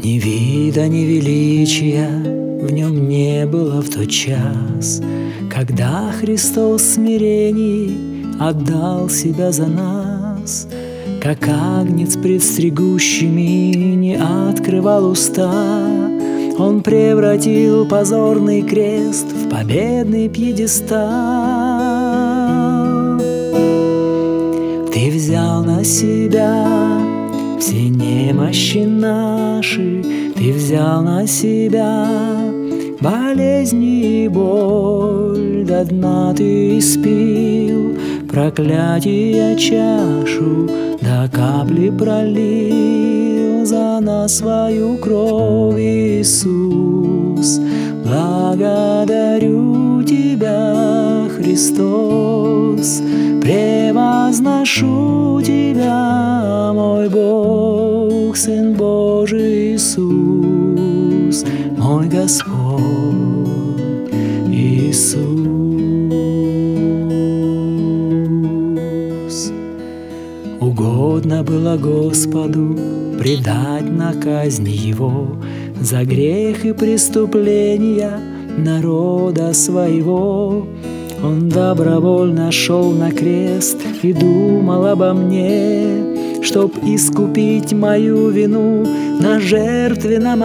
Ни вида, ни величия в нем не было в тот час, когда Христос в смирении отдал себя за нас. Как агнец пред стригущими не открывал уста, Он превратил позорный крест в победный пьедестал. Ты взял на себя все немощи наши, Ты взял на себя болезни и боль, до дна Ты испил проклятия чашу, до капли пролил за нас свою кровь, Иисус. Благодарю Тебя, Христос, превозношу Тебя, мой Бог, Сын Божий Иисус, мой Господь Иисус. Угодно было Господу предать на казнь Его за грех и преступления народа своего. Он добровольно шел на крест и думал обо мне, чтоб искупить мою вину на жертвенном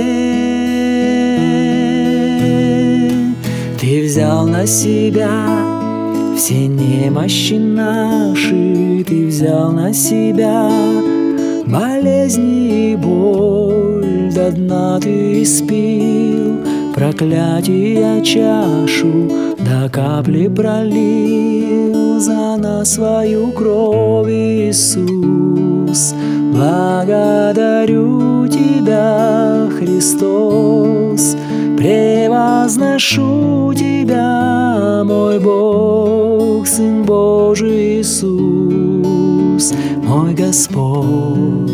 огне. Ты взял на себя все немощи наши, Ты взял на себя болезни и боль, до дна Ты испил проклятия чашу, до капли пролил за нас свою кровь, Иисус. Благодарю Тебя, Христос, превозношу Тебя, мой Бог, Сын Божий Иисус, мой Господь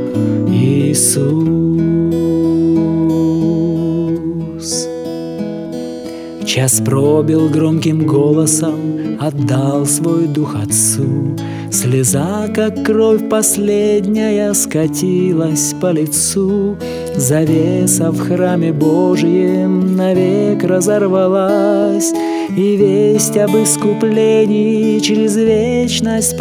Иисус. Час пробил громким голосом, отдал свой дух Отцу. Слеза, как кровь последняя, скатилась по лицу. Завеса в храме Божьем навек разорвалась, и весть об искуплении через вечность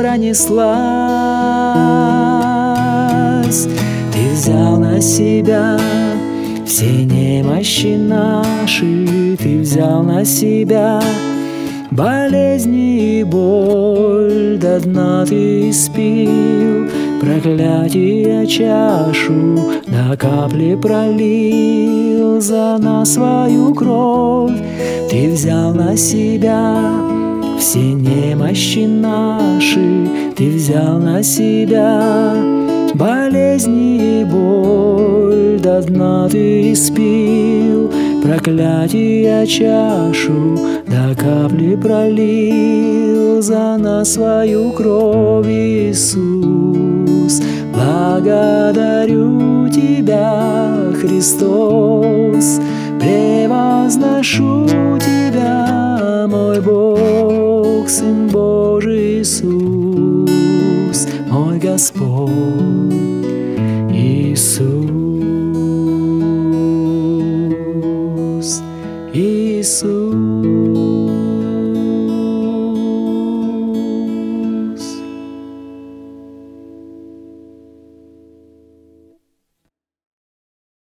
пронеслась. Ты взял на себя все немощи наши, Ты взял на себя болезни и боль, до дна Ты испил проклятия чашу, до капли пролил за нас свою кровь. Ты взял на себя все немощи наши, Ты взял на себя болезни и боль, до дна Ты испил проклятия чашу, до капли пролил за нас свою кровь, Иисус. Благодарю Тебя, Христос, превозношу Тебя, мой Бог, Сын Божий Иисус, мой Господь